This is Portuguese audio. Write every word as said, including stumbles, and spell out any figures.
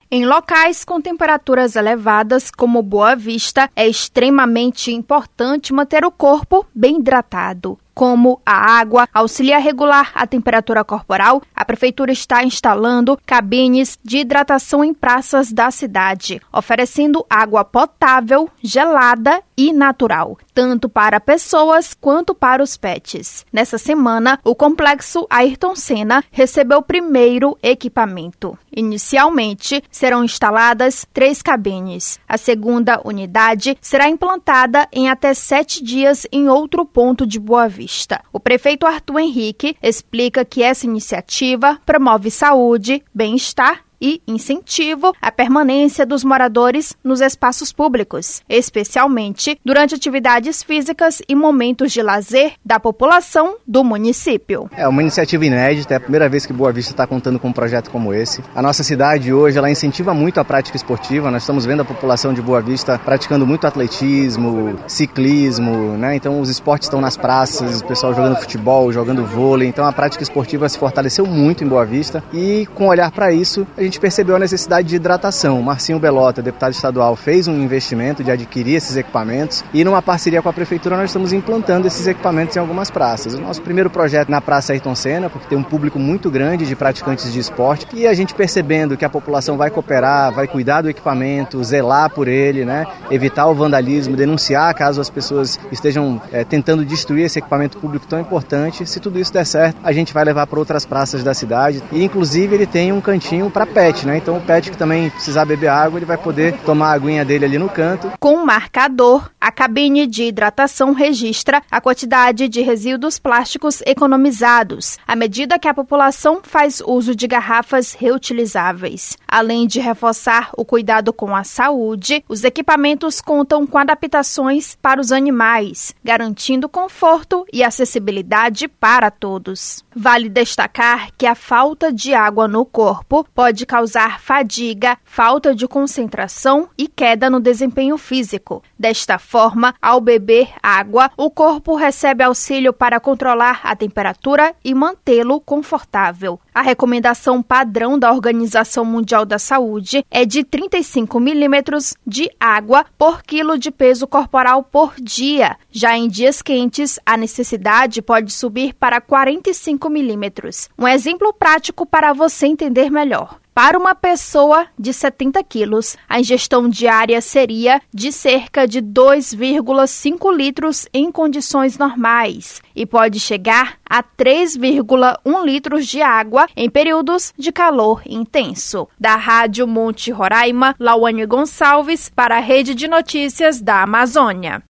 Em locais com temperaturas elevadas, como Boa Vista, é extremamente importante manter o corpo bem hidratado. Como a água auxilia a regular a temperatura corporal, a Prefeitura está instalando cabines de hidratação em praças da cidade, oferecendo água potável, gelada e natural, tanto para pessoas quanto para os pets. Nessa semana, o Complexo Ayrton Senna recebeu o primeiro equipamento. Inicialmente, serão instaladas três cabines. A segunda unidade será implantada em até sete dias em outro ponto de Boa Vista. O prefeito Arthur Henrique explica que essa iniciativa promove saúde, bem-estar e incentivo à permanência dos moradores nos espaços públicos, especialmente durante atividades físicas e momentos de lazer da população do município. É uma iniciativa inédita, é a primeira vez que Boa Vista está contando com um projeto como esse. A nossa cidade hoje ela incentiva muito a prática esportiva, nós estamos vendo a população de Boa Vista praticando muito atletismo, ciclismo, né? Então os esportes estão nas praças, o pessoal jogando futebol, jogando vôlei, então a prática esportiva se fortaleceu muito em Boa Vista e com olhar para isso, a gente percebeu a necessidade de hidratação. Marcinho Belota, deputado estadual, fez um investimento de adquirir esses equipamentos e numa parceria com a Prefeitura nós estamos implantando esses equipamentos em algumas praças. O nosso primeiro projeto na Praça Ayrton Senna, porque tem um público muito grande de praticantes de esporte e a gente percebendo que a população vai cooperar, vai cuidar do equipamento, zelar por ele, né? Evitar o vandalismo, denunciar caso as pessoas estejam é, tentando destruir esse equipamento público tão importante. Se tudo isso der certo, a gente vai levar para outras praças da cidade e inclusive ele tem um cantinho para pet, né? Então o pet que também precisar beber água, ele vai poder tomar a aguinha dele ali no canto. Com um marcador, a cabine de hidratação registra a quantidade de resíduos plásticos economizados, à medida que a população faz uso de garrafas reutilizáveis. Além de reforçar o cuidado com a saúde, os equipamentos contam com adaptações para os animais, garantindo conforto e acessibilidade para todos. Vale destacar que a falta de água no corpo pode causar fadiga, falta de concentração e queda no desempenho físico. Desta forma, ao beber água, o corpo recebe auxílio para controlar a temperatura e mantê-lo confortável. A recomendação padrão da Organização Mundial da Saúde é de trinta e cinco milímetros de água por quilo de peso corporal por dia. Já em dias quentes, a necessidade pode subir para quarenta e cinco milímetros. Um exemplo prático para você entender melhor. Para uma pessoa de setenta quilos, a ingestão diária seria de cerca de dois vírgula cinco litros em condições normais e pode chegar a três vírgula um litros de água em períodos de calor intenso. Da Rádio Monte Roraima, Lauane Gonçalves para a Rede de Notícias da Amazônia.